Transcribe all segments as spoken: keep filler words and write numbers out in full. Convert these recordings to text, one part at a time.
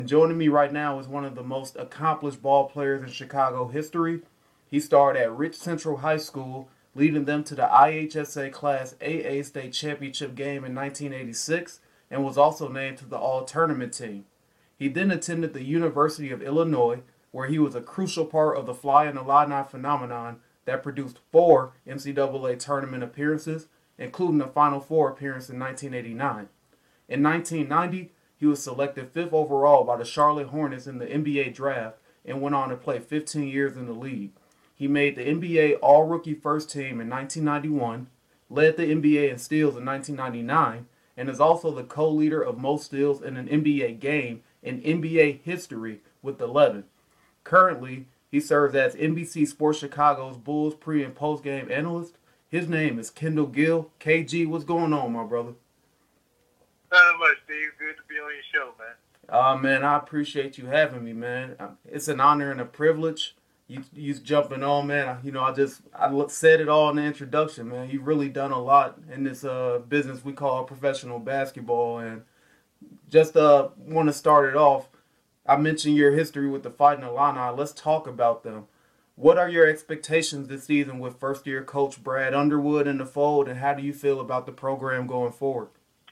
Joining me right now is one of the most accomplished ball players in Chicago history. He started at Rich Central High School, leading them to the I H S A Class A A State Championship game in nineteen eighty-six and was also named to the All Tournament team. He then attended the University of Illinois, where he was a crucial part of the Flying Illini phenomenon that produced four N C double A tournament appearances, including a Final Four appearance in nineteen eighty-nine. In nineteen ninety, he was selected fifth overall by the Charlotte Hornets in the N B A draft and went on to play fifteen years in the league. He made the N B A All-Rookie First Team in nineteen ninety-one, led the N B A in steals in nineteen ninety-nine, and is also the co-leader of most steals in an N B A game in N B A history with eleven. Currently, he serves as N B C Sports Chicago's Bulls pre- and post-game analyst. His name is Kendall Gill. K G, what's going on, my brother? Not much, Steve. Good to be on your show, man. Uh, man, I appreciate you having me, man. Um, It's an honor and a privilege. You you jumping on, man. I- You know, I just I look- said it all in the introduction, man. You've really done a lot in this uh business we call professional basketball, and just uh want to start it off. I mentioned your history with the Fighting Illini. Let's talk about them. What are your expectations this season with first year coach Brad Underwood in the fold, and how do you feel about the program going forward?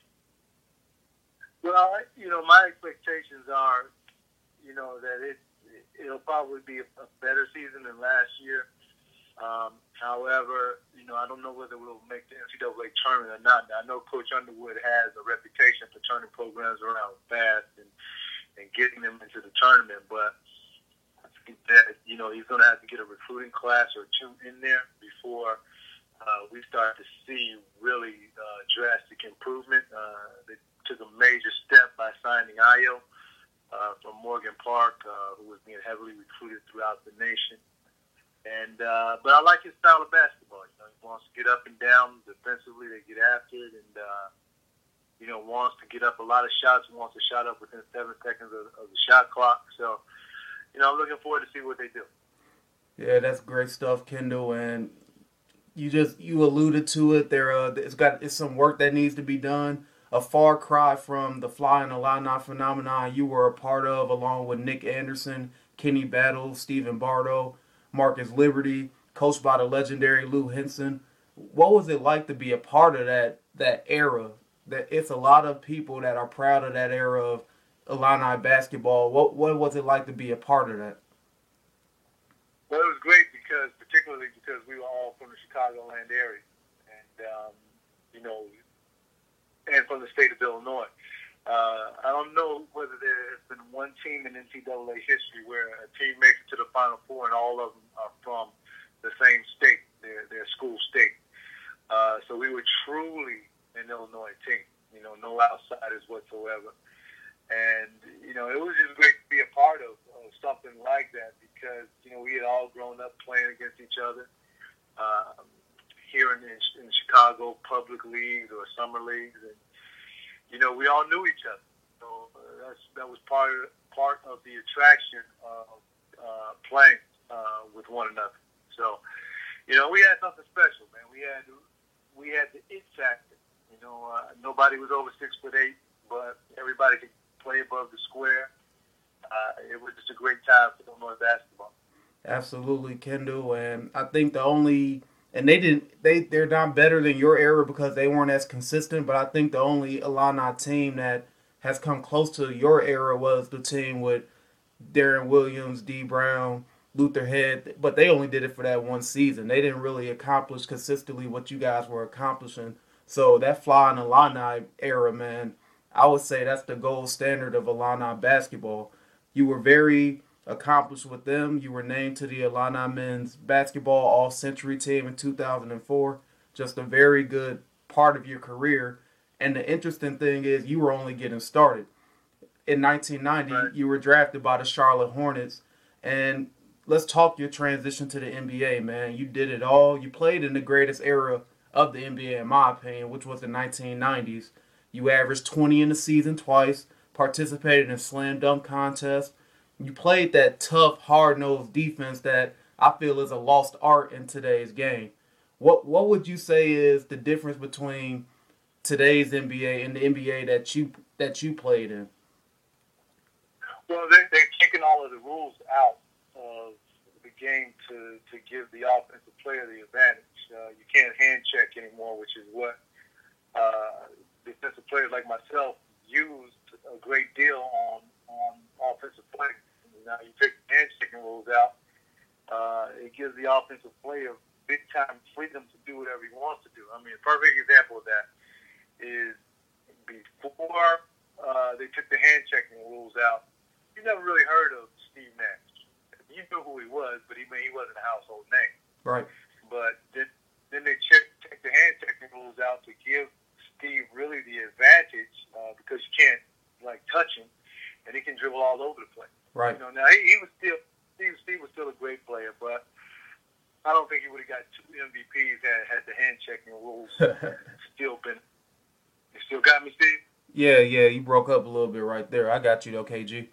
Well, I- you know, my expectations are, you know, that it it'll probably be a, a better season than last year. Um, however, you know, I don't know whether we'll make the N C double A tournament or not. I know Coach Underwood has a reputation for turning programs around fast and, and getting them into the tournament, but I think that, you know, he's going to have to get a recruiting class or two in there before uh, we start to see really uh, drastic improvement. Uh, they took a major step by signing Ayo uh, from Morgan Park, uh, who was being heavily recruited throughout the nation. And uh, but I like his style of basketball. You know, he wants to get up and down defensively. They get after it, and uh, you know, wants to get up a lot of shots. Wants to shot up within seven seconds of, of the shot clock. So, you know, I'm looking forward to see what they do. Yeah, that's great stuff, Kendall. And you just you alluded to it. There, uh, it's got it's some work that needs to be done. A far cry from the Flying Illini phenomenon you were a part of, along with Nick Anderson, Kenny Battle, Stephen Bardo, Marcus Liberty, coached by the legendary Lou Henson. What was it like to be a part of that that era? That it's a lot of people that are proud of that era of Illini basketball. What what was it like to be a part of that? Well, it was great because, particularly because we were all from the Chicagoland area, and um, you know, and from the state of Illinois. Uh, I don't know whether there has been one team in N C double A history where a team makes it to the Final Four and all of them are from the same state, their their school state. Uh, so we were truly an Illinois team, you know, no outsiders whatsoever. And, you know, it was just great to be a part of, of something like that because, you know, we had all grown up playing against each other um, here in, in Chicago, public leagues or summer leagues. And, you know, we all knew each other. So uh, that's, that was part of, part of the attraction of uh, playing uh, with one another. So, you know, we had something special, man. We had we had the it factor. You know, uh, nobody was over six foot eight, but everybody could play above the square. Uh, it was just a great time for Illinois basketball. Absolutely, Kendall. And I think the only and they didn't they they're not better than your era because they weren't as consistent. But I think the only Illini team that has come close to your era was the team with Darren Williams, D. Brown, Luther Head, but they only did it for that one season. They didn't really accomplish consistently what you guys were accomplishing. So that Flying Illini era, man, I would say that's the gold standard of Illini basketball. You were very accomplished with them. You were named to the Illini men's basketball all-century team in two thousand four. Just a very good part of your career. And the interesting thing is you were only getting started. In nineteen ninety, Right. you were drafted by the Charlotte Hornets. And let's talk your transition to the N B A, man. You did it all. You played in the greatest era of the N B A, in my opinion, which was the nineteen nineties. You averaged twenty in the season twice, participated in slam dunk contests. You played that tough, hard-nosed defense that I feel is a lost art in today's game. What what would you say is the difference between today's N B A and the N B A that you that you played in? out of the game to, to give the offensive player the advantage. Uh, you can't hand check anymore, which is what uh, defensive players like myself used a great deal on on offensive play. Now you take the hand checking rules out, uh, it gives the offensive player big time freedom to do whatever he wants to do. I mean, a perfect example of that is before uh, they took the hand checking rules out, you never really heard of Steve Nash. You knew who he was, but he he wasn't a household name. Right. But then, then they check, take the hand checking rules out to give Steve really the advantage uh, because you can't like touch him, and he can dribble all over the place. Right. You know, now he, he was still Steve. Steve was still a great player, but I don't think he would have got two M V Ps had had the hand checking rules still been. You still got me, Steve? Yeah, yeah. You broke up a little bit right there. I got you though, K G.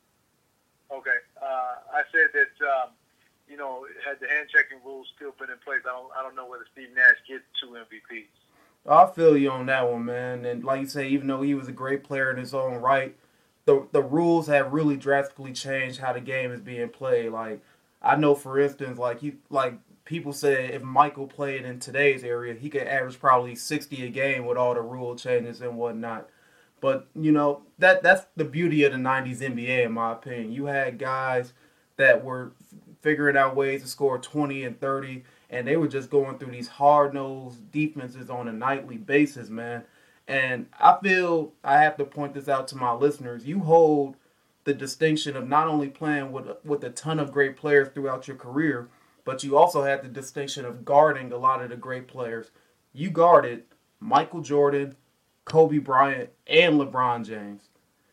Okay. Uh, I said that um, you know, had the hand checking rules still been in place, I don't I don't know whether Steve Nash gets two M V Ps. I feel you on that one, man. And like you say, even though he was a great player in his own right, the the rules have really drastically changed how the game is being played. Like I know, for instance, like he like people said if Michael played in today's area, he could average probably sixty a game with all the rule changes and whatnot. But you know that that's the beauty of the nineties N B A, in my opinion. You had guys that were figuring out ways to score twenty and thirty, and they were just going through these hard-nosed defenses on a nightly basis, man. And I feel I have to point this out to my listeners. You hold the distinction of not only playing with, with a ton of great players throughout your career, but you also had the distinction of guarding a lot of the great players. You guarded Michael Jordan, Kobe Bryant, and LeBron James.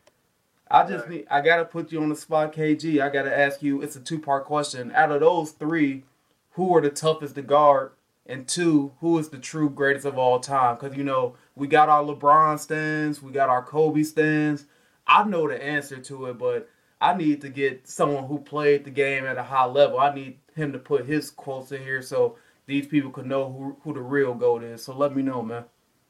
I just need, I got to put you on the spot, K G. I got to ask you, it's a two-part question. Out of those three, who are the toughest to guard? And two, who is the true greatest of all time? Because, you know, we got our LeBron stands, we got our Kobe stands. I know the answer to it, but I need to get someone who played the game at a high level. I need him to put his quotes in here so these people could know who, who the real GOAT is. So let me know, man.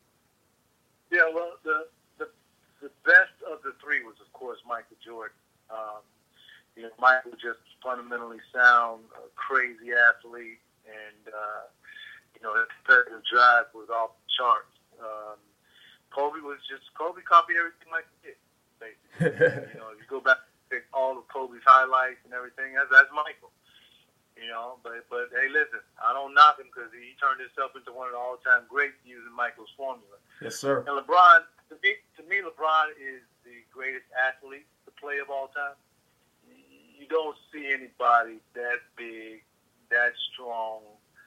Yeah, well, the, the the best of the three was, of course, Michael Jordan. Um, you know, Michael just fundamentally sound, a crazy athlete, and uh, you know, his competitive drive was off the charts. Um, Kobe was just Kobe copied everything Michael did, basically. You know, if you go back and pick all of Kobe's highlights and everything, that's, that's Michael. You know, but but hey, listen, I don't knock him because he turned himself into one of the all-time greats using Michael's formula. Yes, sir. And LeBron, to me, to me, LeBron is the greatest athlete to play of all time. You don't see anybody that big, that strong,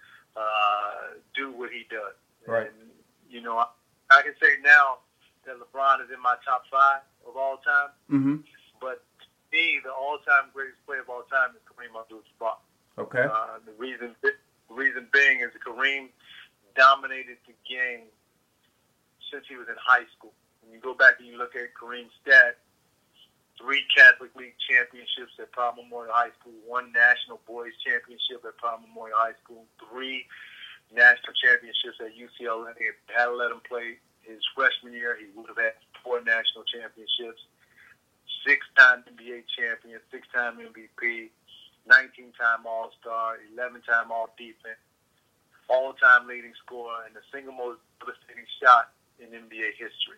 uh, do what he does. Right. And, you know, I, I can say now that LeBron is in my top five of all time. Mm-hmm. But to me, the all-time greatest player of all time is Kareem Abdul-Jabbar. Okay. Uh, the reason, the reason being is that Kareem dominated the game since he was in high school. When you go back and you look at Kareem's stats, three Catholic League championships at Powell Memorial High School, one National Boys Championship at Powell Memorial High School, three national championships at U C L A. If they had let him play his freshman year, he would have had four national championships, six-time N B A champion, six-time M V P, nineteen-time All-Star, eleven-time All-Defense, all-time leading scorer, and the single most devastating shot in N B A history.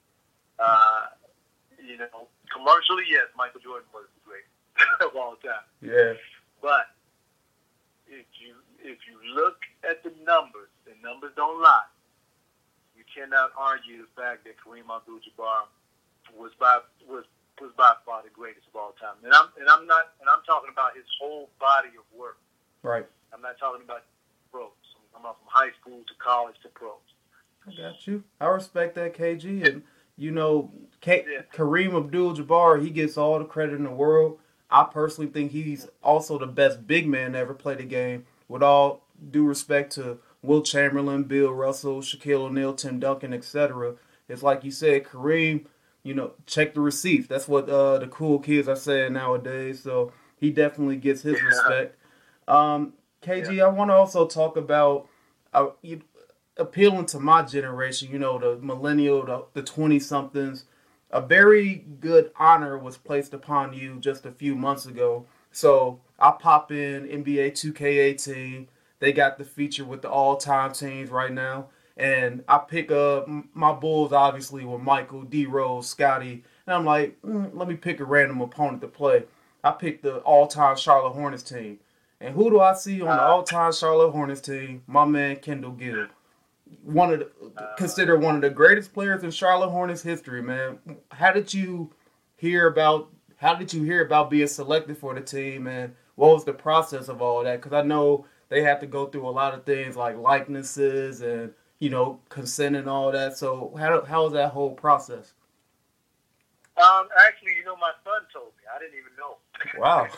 Uh, you know, commercially, yes, Michael Jordan was the greatest of all time. Yeah. But if you if you look at the numbers, the numbers don't lie. You cannot argue the fact that Kareem Abdul-Jabbar was by was was by far the greatest of all time. And I'm and I'm not and I'm talking about his whole body of work. Right. I'm not talking about pros. I'm talking about from high school to college to pros. I got you. I respect that, K G. And, you know, K- Yeah. Kareem Abdul-Jabbar, he gets all the credit in the world. I personally think he's also the best big man to ever play the game. With all due respect to Will Chamberlain, Bill Russell, Shaquille O'Neal, Tim Duncan, et cetera. It's like you said, Kareem, you know, check the receipts. That's what uh, the cool kids are saying nowadays. So he definitely gets his respect. Um, K G, Yeah. I want to also talk about uh, you, appealing to my generation, you know, the millennial, the, the twenty-somethings. A very good honor was placed upon you just a few months ago, So I pop in N B A two K eighteen. They got the feature with the all-time teams right now. And I pick up my Bulls, obviously, with Michael, D. Rose, Scotty. And I'm like, mm, let me pick a random opponent to play. I picked the all-time Charlotte Hornets team. And who do I see on the all-time Charlotte Hornets team? My man, Kendall Gill. One of the, considered one of the greatest players in Charlotte Hornets history, man. How did you hear about how did you hear about being selected for the team, and what was the process of all that? Because I know they have to go through a lot of things like likenesses and, you know, consent and all that. So how how was that whole process? Um, actually, you know, my son told me. I didn't even know. Wow.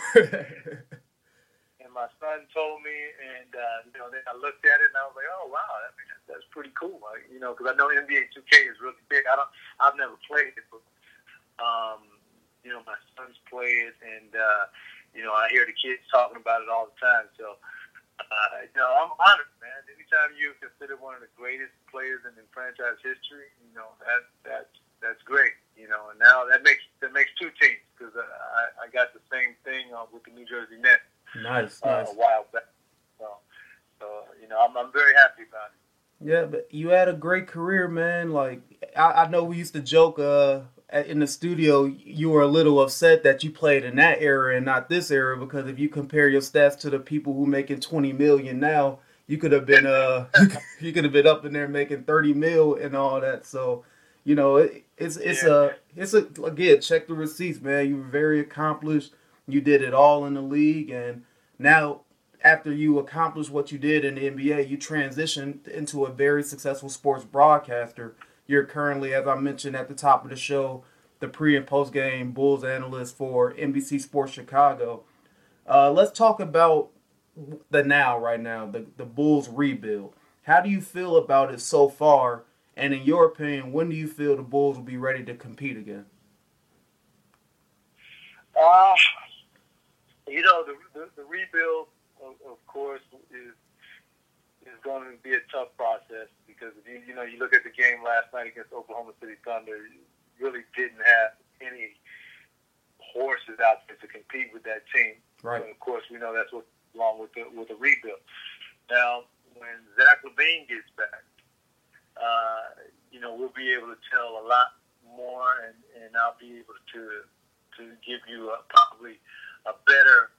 And my son told me, and uh, you know, then I looked at it and I was like, oh wow, I mean, that's, that's pretty cool. Like, you know, because I know N B A two K is really big. I don't, I've never played it, but um, you know, my sons play it, and uh, you know, I hear the kids talking about it all the time. So, uh, you know, I'm honored, man. Anytime you consider one of the greatest players in, in franchise history, you know, that that's that's great. You know, and now that makes that makes two teams, because I, I got the same thing uh, with the New Jersey Nets. Nice, uh, nice. A while back. So, so you know, I'm I'm very happy about it. Yeah, but you had a great career, man. Like I, I know we used to joke uh in the studio, you were a little upset that you played in that era and not this era, because if you compare your stats to the people who making twenty million now, you could have been uh you could have been up in there making thirty mil and all that. So, you know, it, it's it's Yeah. a it's a again, check the receipts, man. You were very accomplished. You did it all in the league, and now after you accomplished what you did in the N B A, you transitioned into a very successful sports broadcaster. You're currently, as I mentioned at the top of the show, the pre and post game Bulls analyst for N B C Sports Chicago. Uh, let's talk about the now, right now, the, the Bulls rebuild. How do you feel about it so far? And in your opinion, when do you feel the Bulls will be ready to compete again? Uh, you know, the the, the rebuild, of, of course, is is going to be a tough process, because if you you know you look at the game last night against Oklahoma City Thunder, you really didn't have any horses out there to compete with that team. Right. And of course, we know that's what along with the with the rebuild. Now, when Zach LaVine gets back, uh, you know, we'll be able to tell a lot more, and, and I'll be able to to give you a, probably a better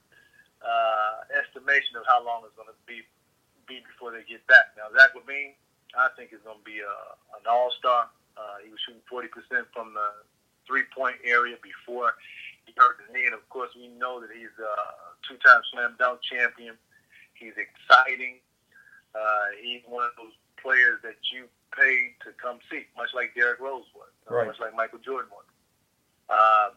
uh, estimation of how long it's going to be be before they get back. Now, Zach LaVine, I think, is going to be a, an all-star. Uh, he was shooting forty percent from the three-point area before he hurt his knee, and of course, we know that he's a two-time slam dunk champion. He's exciting. Uh, he's one of those players that you paid to come see, much like Derrick Rose was, right. much like Michael Jordan was. Um,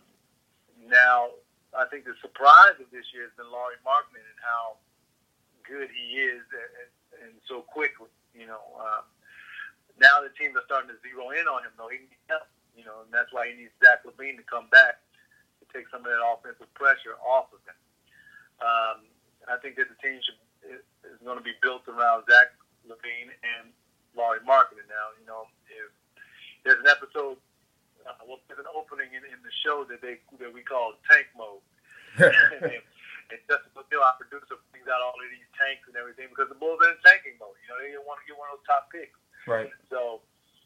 now, I think the surprise of this year has been Lauri Markkanen and how good he is, and, and so quickly. You know, um, now the teams are starting to zero in on him, though. He needs help, you know, and that's why he needs Zach LaVine to come back to take some of that offensive pressure off of him. Um, I think that the team should, is going to be built around Zach LaVine and Lauri Markkanen. Now, you know, if there's an episode, uh, well, there's an opening in, in the show that they that we call Tank Mode. and, and Justin Brazil, our producer, brings out all of these tanks and everything, because the Bulls are in tanking mode. You know, they didn't want to get one of those top picks. Right. So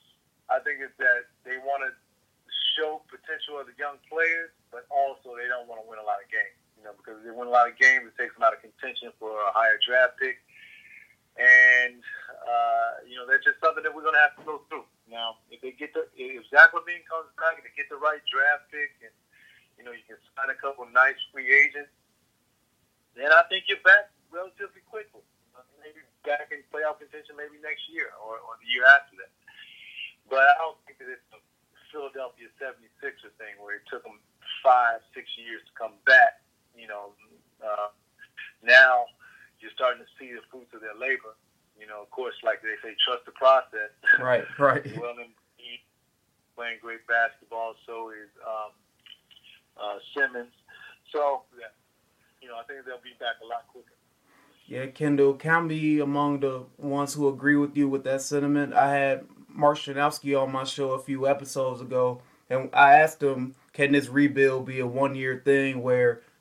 I think it's that they want to show potential of the young players, but also they don't want to win a lot of games. You know, because if they win a lot of games, it takes them out of contention for a higher draft pick. And, uh, you know, that's just something that we're going to have to go through. Now, if they get the, if Zach LaVine comes back and they get the right draft pick, and, you know, you can sign a couple nice free agents, then I think you're back relatively quickly. Maybe back in playoff contention maybe next year or, or the year after that. But I don't think that it's a Philadelphia seventy-sixer thing where it took them five, six years to come back. You know, uh, now you're starting to see the fruits of their labor. You know, of course, like they say, trust the process. Right, right. Well, he's playing great basketball. So is um, uh, Simmons. So, yeah, you know, I think they'll be back a lot quicker. Yeah, Kendall, count me among the ones who agree with you with that sentiment. I had Mark Shanowski on my show a few episodes ago, and I asked him, can this rebuild be a one-year thing where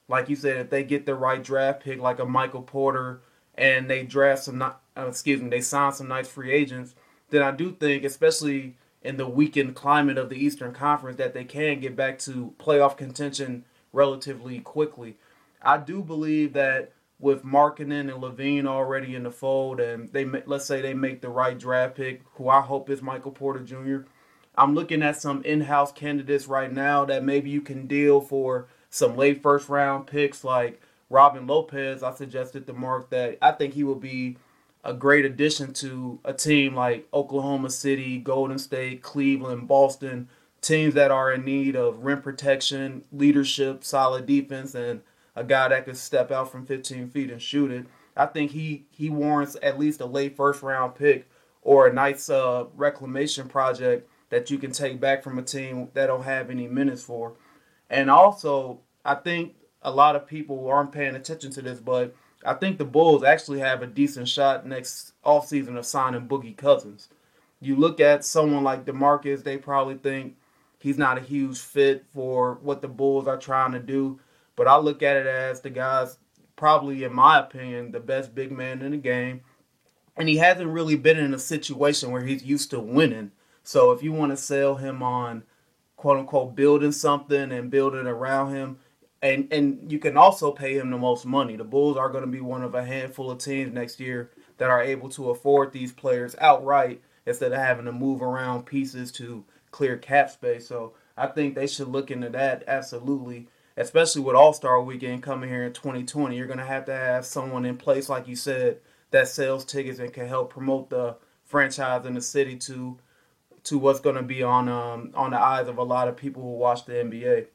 like you said, if they get the right draft pick, like a Michael Porter, and they draft some, uh, excuse me, they sign some nice free agents, then I do think, especially in the weakened climate of the Eastern Conference, that they can get back to playoff contention relatively quickly. I do believe that with Markkanen and Levine already in the fold, and they let's say they make the right draft pick, who I hope is Michael Porter Junior I'm looking at some in-house candidates right now that maybe you can deal for some late first round picks like Robin Lopez. I suggested to Mark that I think he will be a great addition to a team like Oklahoma City, Golden State, Cleveland, Boston, teams that are in need of rim protection, leadership, solid defense, and a guy that could step out from fifteen feet and shoot it. I think he, he warrants at least a late first round pick or a nice uh, reclamation project that you can take back from a team that don't have any minutes for. And also, I think a lot of people aren't paying attention to this, but I think the Bulls actually have a decent shot next offseason of signing Boogie Cousins. You look at someone like DeMarcus, they probably think he's not a huge fit for what the Bulls are trying to do. But I look at it as the guy's probably, in my opinion, the best big man in the game. And he hasn't really been in a situation where he's used to winning. So if you want to sell him on, quote-unquote, building something and building around him, and, and you can also pay him the most money. The Bulls are going to be one of a handful of teams next year that are able to afford these players outright instead of having to move around pieces to clear cap space. So I think they should look into that absolutely, especially with All-Star Weekend coming here in twenty twenty. You're going to have to have someone in place, like you said, that sells tickets and can help promote the franchise in the city to to what's going to be on um, on the eyes of a lot of people who watch the N B A.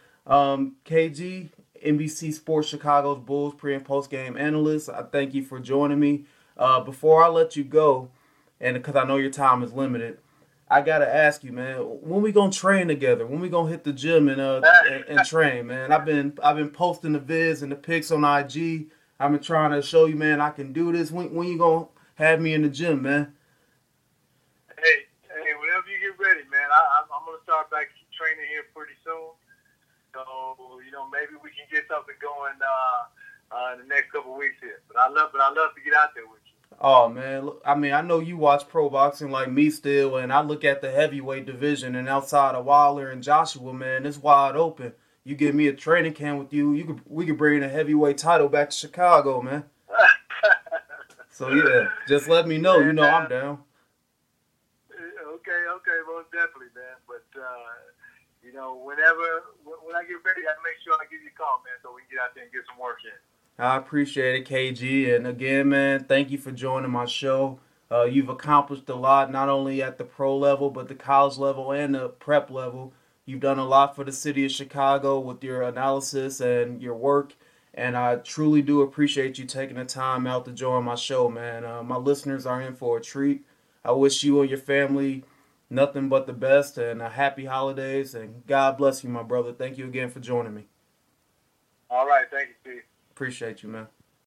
Um, K G, N B C Sports Chicago's Bulls pre- and post-game analyst, I thank you for joining me. Uh, before I let you go, and because I know your time is limited, I got to ask you, man, when we going to train together? When we going to hit the gym and, uh, and, and train, man? I've been I've been posting the vids and the pics on I G. I've been trying to show you, man, I can do this. When, when you going to have me in the gym, man? Hey, hey, whenever you get ready, man, I, I'm, I'm going to start back training here pretty soon. So, you know, maybe we can get something going uh, uh, in the next couple of weeks here. But I love, but I love to get out there with you. Oh, man. Look, I mean, I know you watch pro boxing like me still, and I look at the heavyweight division, and outside of Wilder and Joshua, man, it's wide open. You give me a training camp with you, you could we could bring the heavyweight title back to Chicago, man. So, yeah, just let me know. Man, you know uh, I'm down. Okay, okay, most definitely, man. But, uh, you know, whenever, when I get ready, I make sure I give you a call, man, so we can get out there and get some work in. I appreciate it, K G. And again, man, thank you for joining my show. Uh, you've accomplished a lot, not only at the pro level, but the college level and the prep level. You've done a lot for the city of Chicago with your analysis and your work. And I truly do appreciate you taking the time out to join my show, man. Uh, my listeners are in for a treat. I wish you and your family nothing but the best and a happy holidays. And God bless you, my brother. Thank you again for joining me. All right. Thank you, Steve. Appreciate you, man.